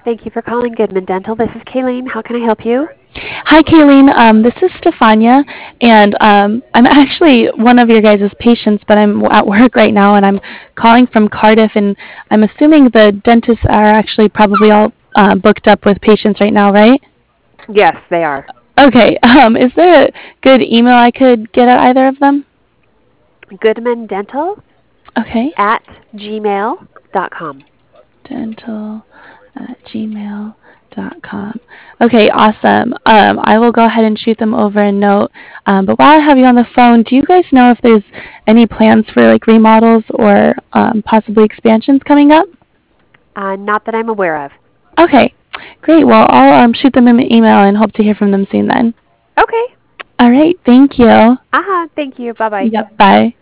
Thank you for calling Goodman Dental. This is Kayleen. How can I help you? Hi, Kayleen. This is Stefania, and I'm actually one of your guys' patients, but I'm at work right now, and I'm calling from Cardiff, and I'm assuming the dentists are actually probably all booked up with patients right now, right? Yes, they are. Okay. Is there a good email I could get at either of them? Goodman Dental Okay. at gmail.com. Dental at gmail.com. Okay, awesome. I will go ahead and shoot them over a note. But while I have you on the phone, do you guys know if there's any plans for like remodels or possibly expansions coming up? Not that I'm aware of. Okay, great. Well, I'll shoot them an email and hope to hear from them soon then. Okay. All right, thank you. Thank you. Bye-bye. Yep, bye.